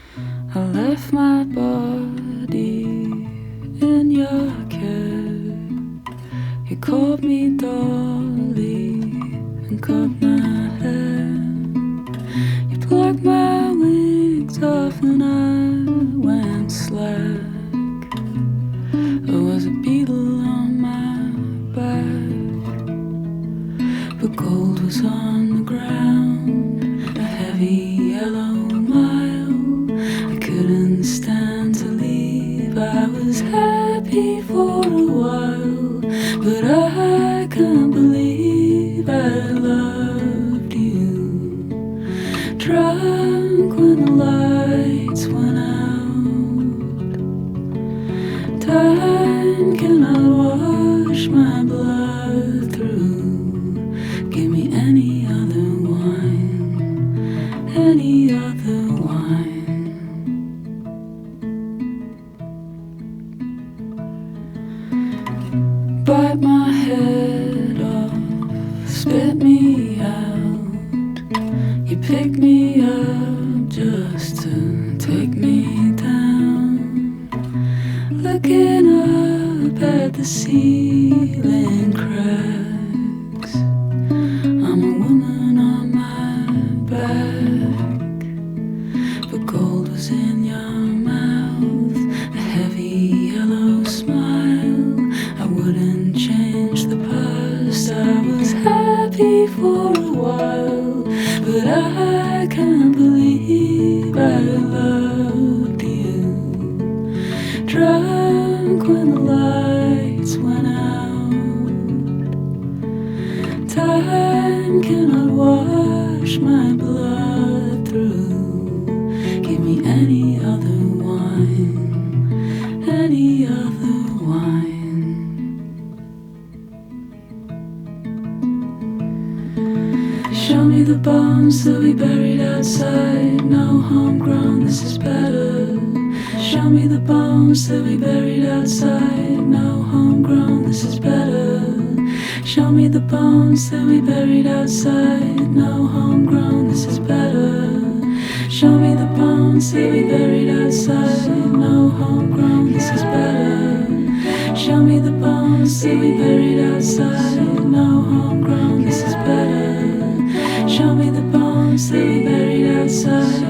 I left my body in your cab. You called me Dolly and cut my hair. You plucked my wings off and I went slack. I was a beetle on my back, but gold was on the ground, a heavy yellow mile. I couldn't stand to leave. I was happy for a while, but I can't believe I loved you. Drunk when the lights went out. Time cannot wash my blood through. Give me any other wine, any other wine. Bite my head off, spit me out. You pick me up just to take me down. Looking up at the ceiling cracks. I'm a woman on my back, but gold was in your mouth, a heavy yellow smile. I wouldn't change the past. I was happy for a while, but I can't believe I loved you. Drunk when the lights went out. Time cannot wash my blood through. Give me any other wine, any other wine. Show me the bones that we buried outside. No homegrown, this is better. Show me the bones that we buried outside. No homegrown, this is better. Show me the bones that we buried outside. No homegrown, this is better. Show me the bones that we buried outside. No homegrown, this is better. Show me the bones that we buried outside. No homegrown, this is better. Show me the bones that we buried outside.